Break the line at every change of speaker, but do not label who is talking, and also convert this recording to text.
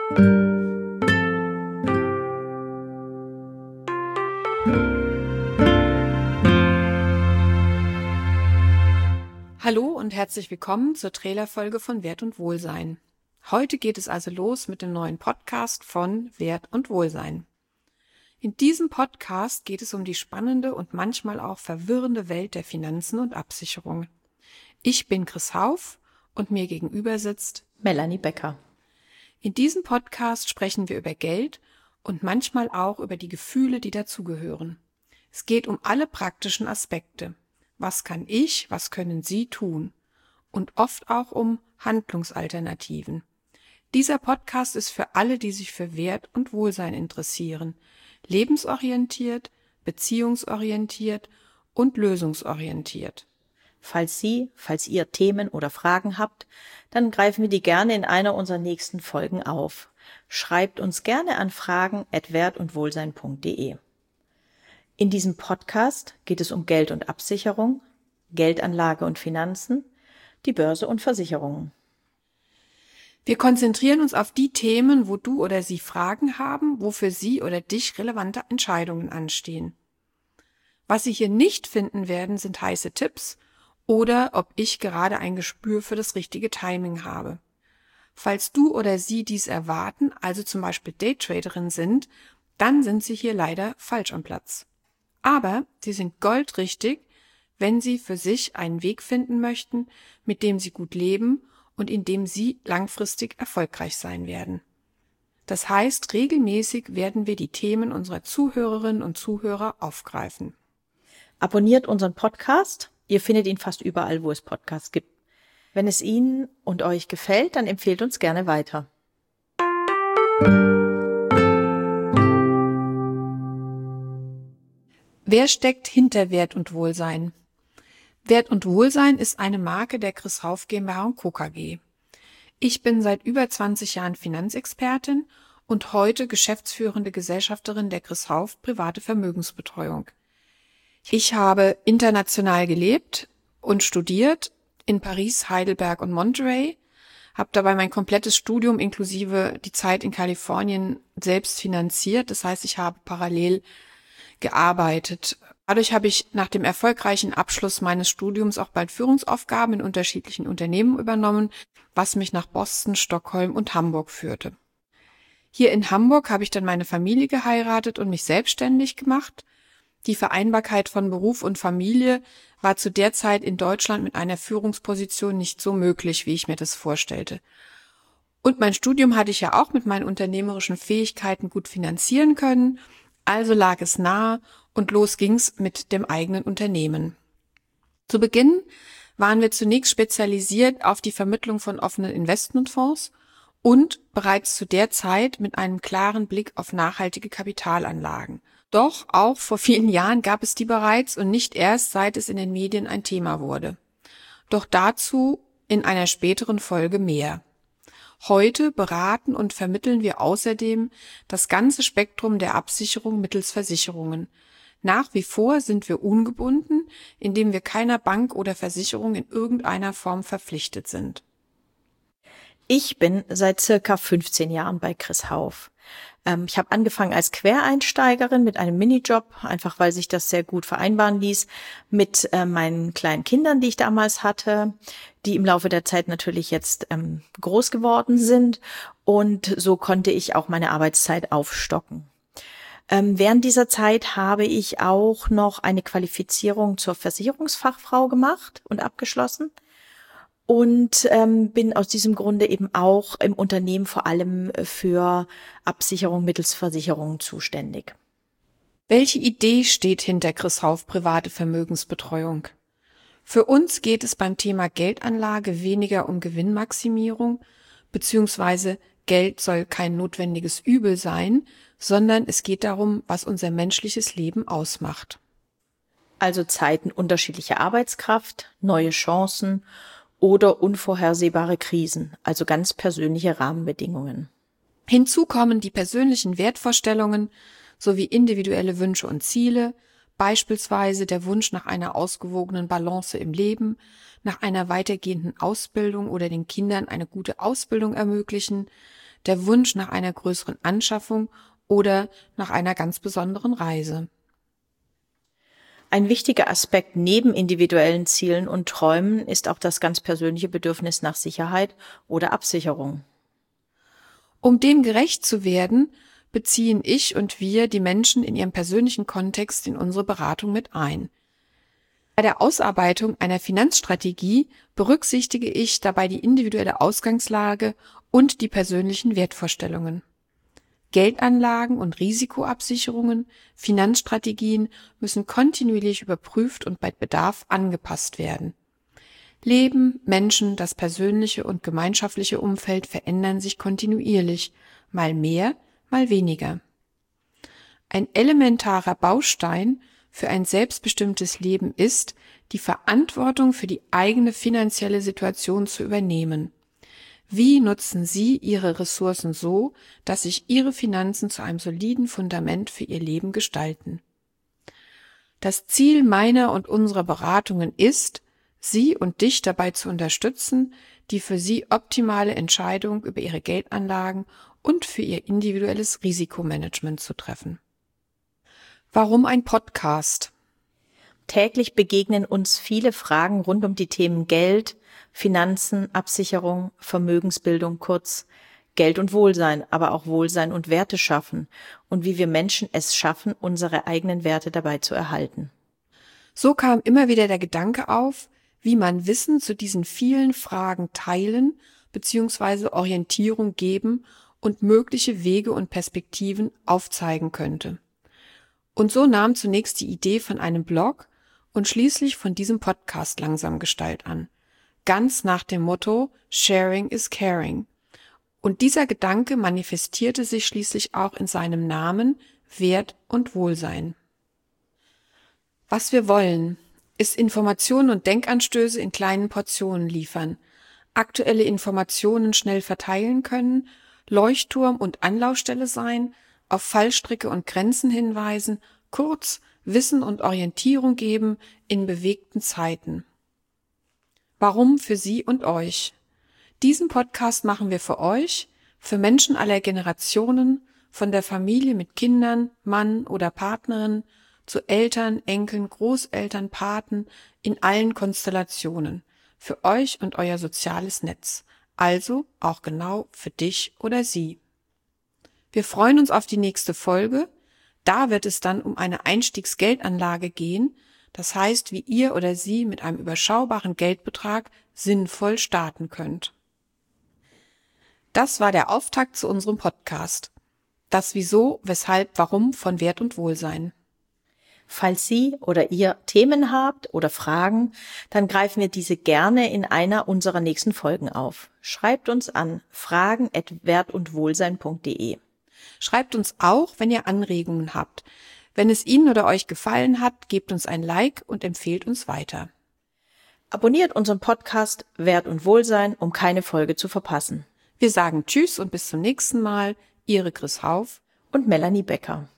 Hallo und herzlich willkommen zur Trailerfolge von Wert und Wohlsein. Heute geht es also los mit dem neuen Podcast von Wert und Wohlsein. In diesem Podcast geht es um die spannende und manchmal auch verwirrende Welt der Finanzen und Absicherung. Ich bin Chris Hauf und mir gegenüber sitzt
Melanie Becker.
In diesem Podcast sprechen wir über Geld und manchmal auch über die Gefühle, die dazugehören. Es geht um alle praktischen Aspekte. Was kann ich, was können Sie tun? Und oft auch um Handlungsalternativen. Dieser Podcast ist für alle, die sich für Wert und Wohlsein interessieren. Lebensorientiert, beziehungsorientiert und lösungsorientiert.
Falls ihr Themen oder Fragen habt, dann greifen wir die gerne in einer unserer nächsten Folgen auf. Schreibt uns gerne an fragen@wertundwohlsein.de. In diesem Podcast geht es um Geld und Absicherung, Geldanlage und Finanzen, die Börse und Versicherungen.
Wir konzentrieren uns auf die Themen, wo du oder sie Fragen haben, wo für sie oder dich relevante Entscheidungen anstehen. Was Sie hier nicht finden werden, sind heiße Tipps oder ob ich gerade ein Gespür für das richtige Timing habe. Falls du oder sie dies erwarten, also zum Beispiel Daytraderin sind, dann sind Sie hier leider falsch am Platz. Aber Sie sind goldrichtig, wenn Sie für sich einen Weg finden möchten, mit dem Sie gut leben und in dem Sie langfristig erfolgreich sein werden. Das heißt, regelmäßig werden wir die Themen unserer Zuhörerinnen und Zuhörer aufgreifen.
Abonniert unseren Podcast. Ihr findet ihn fast überall, wo es Podcasts gibt. Wenn es Ihnen und euch gefällt, dann empfehlt uns gerne weiter.
Wer steckt hinter Wert und Wohlsein? Wert und Wohlsein ist eine Marke der Chris Hauf GmbH & Co. KG. Ich bin seit über 20 Jahren Finanzexpertin und heute geschäftsführende Gesellschafterin der Chris Hauf Private Vermögensbetreuung. Ich habe international gelebt und studiert in Paris, Heidelberg und Monterey, habe dabei mein komplettes Studium inklusive die Zeit in Kalifornien selbst finanziert. Das heißt, ich habe parallel gearbeitet. Dadurch habe ich nach dem erfolgreichen Abschluss meines Studiums auch bald Führungsaufgaben in unterschiedlichen Unternehmen übernommen, was mich nach Boston, Stockholm und Hamburg führte. Hier in Hamburg habe ich dann meine Familie geheiratet und mich selbstständig gemacht. Die Vereinbarkeit von Beruf und Familie war zu der Zeit in Deutschland mit einer Führungsposition nicht so möglich, wie ich mir das vorstellte. Und mein Studium hatte ich ja auch mit meinen unternehmerischen Fähigkeiten gut finanzieren können. Also lag es nahe und los ging's mit dem eigenen Unternehmen. Zu Beginn waren wir zunächst spezialisiert auf die Vermittlung von offenen Investmentfonds und bereits zu der Zeit mit einem klaren Blick auf nachhaltige Kapitalanlagen. Doch auch vor vielen Jahren gab es die bereits und nicht erst, seit es in den Medien ein Thema wurde. Doch dazu in einer späteren Folge mehr. Heute beraten und vermitteln wir außerdem das ganze Spektrum der Absicherung mittels Versicherungen. Nach wie vor sind wir ungebunden, indem wir keiner Bank oder Versicherung in irgendeiner Form verpflichtet sind.
Ich bin seit circa 15 Jahren bei Chris Hauf. Ich habe angefangen als Quereinsteigerin mit einem Minijob, einfach weil sich das sehr gut vereinbaren ließ mit meinen kleinen Kindern, die ich damals hatte, die im Laufe der Zeit natürlich jetzt groß geworden sind. Und so konnte ich auch meine Arbeitszeit aufstocken. Während dieser Zeit habe ich auch noch eine Qualifizierung zur Versicherungsfachfrau gemacht und abgeschlossen. Und bin aus diesem Grunde eben auch im Unternehmen vor allem für Absicherung mittels Versicherungen zuständig.
Welche Idee steht hinter Chris Hauf Private Vermögensbetreuung? Für uns geht es beim Thema Geldanlage weniger um Gewinnmaximierung, beziehungsweise Geld soll kein notwendiges Übel sein, sondern es geht darum, was unser menschliches Leben ausmacht.
Also Zeiten unterschiedlicher Arbeitskraft, neue Chancen oder unvorhersehbare Krisen, also ganz persönliche Rahmenbedingungen.
Hinzu kommen die persönlichen Wertvorstellungen sowie individuelle Wünsche und Ziele, beispielsweise der Wunsch nach einer ausgewogenen Balance im Leben, nach einer weitergehenden Ausbildung oder den Kindern eine gute Ausbildung ermöglichen, der Wunsch nach einer größeren Anschaffung oder nach einer ganz besonderen Reise.
Ein wichtiger Aspekt neben individuellen Zielen und Träumen ist auch das ganz persönliche Bedürfnis nach Sicherheit oder Absicherung.
Um dem gerecht zu werden, beziehen ich und wir die Menschen in ihrem persönlichen Kontext in unsere Beratung mit ein. Bei der Ausarbeitung einer Finanzstrategie berücksichtige ich dabei die individuelle Ausgangslage und die persönlichen Wertvorstellungen. Geldanlagen und Risikoabsicherungen, Finanzstrategien müssen kontinuierlich überprüft und bei Bedarf angepasst werden. Leben, Menschen, das persönliche und gemeinschaftliche Umfeld verändern sich kontinuierlich, mal mehr, mal weniger. Ein elementarer Baustein für ein selbstbestimmtes Leben ist, die Verantwortung für die eigene finanzielle Situation zu übernehmen. Wie nutzen Sie Ihre Ressourcen so, dass sich Ihre Finanzen zu einem soliden Fundament für Ihr Leben gestalten? Das Ziel meiner und unserer Beratungen ist, Sie und dich dabei zu unterstützen, die für Sie optimale Entscheidung über Ihre Geldanlagen und für Ihr individuelles Risikomanagement zu treffen. Warum ein Podcast?
Täglich begegnen uns viele Fragen rund um die Themen Geld, Finanzen, Absicherung, Vermögensbildung, kurz Geld und Wohlsein, aber auch Wohlsein und Werte schaffen und wie wir Menschen es schaffen, unsere eigenen Werte dabei zu erhalten.
So kam immer wieder der Gedanke auf, wie man Wissen zu diesen vielen Fragen teilen bzw. Orientierung geben und mögliche Wege und Perspektiven aufzeigen könnte. Und so nahm zunächst die Idee von einem Blog und schließlich von diesem Podcast langsam Gestalt an. Ganz nach dem Motto Sharing is Caring. Und dieser Gedanke manifestierte sich schließlich auch in seinem Namen Wert und Wohlsein. Was wir wollen, ist Informationen und Denkanstöße in kleinen Portionen liefern, aktuelle Informationen schnell verteilen können, Leuchtturm und Anlaufstelle sein, auf Fallstricke und Grenzen hinweisen, kurz Wissen und Orientierung geben in bewegten Zeiten. Warum für Sie und euch? Diesen Podcast machen wir für euch, für Menschen aller Generationen, von der Familie mit Kindern, Mann oder Partnerin, zu Eltern, Enkeln, Großeltern, Paten, in allen Konstellationen, für euch und euer soziales Netz, also auch genau für dich oder sie. Wir freuen uns auf die nächste Folge. Da wird es dann um eine Einstiegsgeldanlage gehen, das heißt, wie ihr oder sie mit einem überschaubaren Geldbetrag sinnvoll starten könnt. Das war der Auftakt zu unserem Podcast. Das Wieso, Weshalb, Warum von Wert und Wohlsein.
Falls Sie oder ihr Themen habt oder Fragen, dann greifen wir diese gerne in einer unserer nächsten Folgen auf. Schreibt uns an fragen@wertundwohlsein.de.
Schreibt uns auch, wenn ihr Anregungen habt. Wenn es Ihnen oder euch gefallen hat, gebt uns ein Like und empfehlt uns weiter.
Abonniert unseren Podcast Wert und Wohlsein, um keine Folge zu verpassen.
Wir sagen Tschüss und bis zum nächsten Mal. Ihre Chris Hauf
und Melanie Becker.